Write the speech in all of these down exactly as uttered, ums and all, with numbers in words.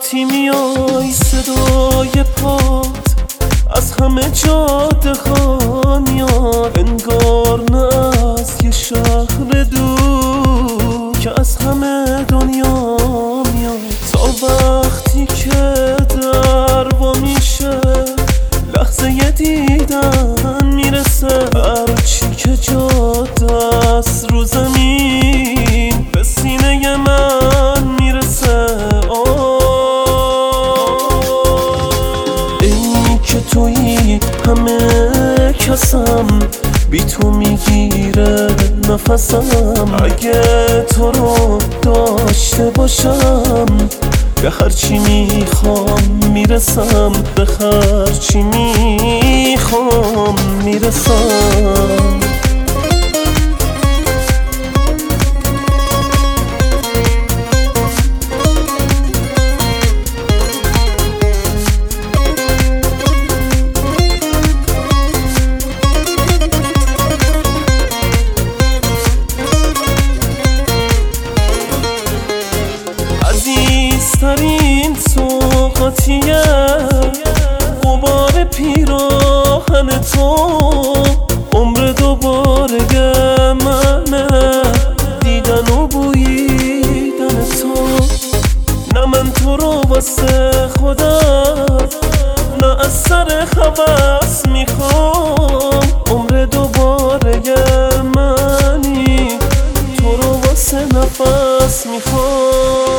وقتی میای صدای پات از همه جاده ها میاد، انگار نه از یه شهر دور که از همه دنیا میاد. تا وقتی که در وا میشه لحظه یه دیدن میرسه، هرچی که جاده است رو زمین به سینه من میرسه. ای که تویی همه کسم، بی تو میگیره نفسم. اگه تو رو داشته باشم به هرچی میخوام میرسم، به هرچی میخوام میرسم. عزیزترین سوغاتیه غبار پیراهن تو، عمر دوباره منه دیدن و بوییدن تو. نه من تو رو واسه خودم، نه از سر هوس میخوام، عمر دوباره منی تو رو واسه نفس میخوام.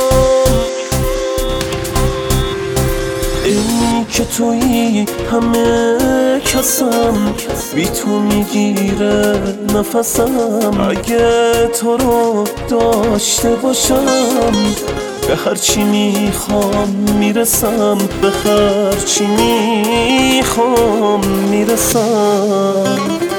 ای که تویی همه کسم، بی تو میگیره نفسم. اگه تو رو داشته باشم به هرچی میخوام میرسم، به هرچی میخوام میرسم.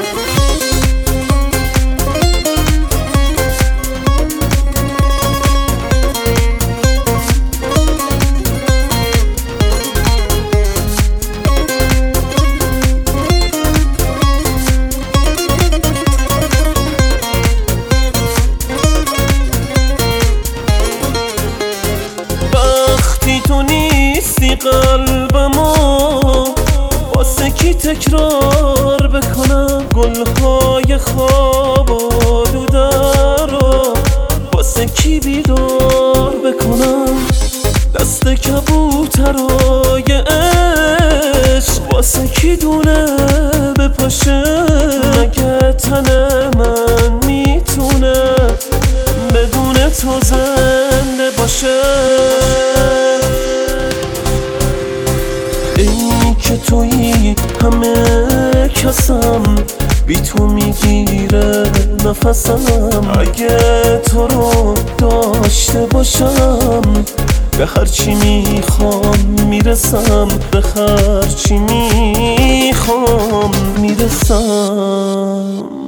تو نیستی قلبمو واسه کی تکرار بکنم، گلهای خواب و دوده رو واسه کی بیدار بکنم، دست کبوترای عشق واسه کی دونه بپاشه. مگه تن من میتونه بدون تو زنده باشه؟ ای که تویی همه کسم، بی تو میگیره نفسم. اگه تو رو داشته باشم به هرچی میخوام میرسم، به هرچی میخوام میرسم.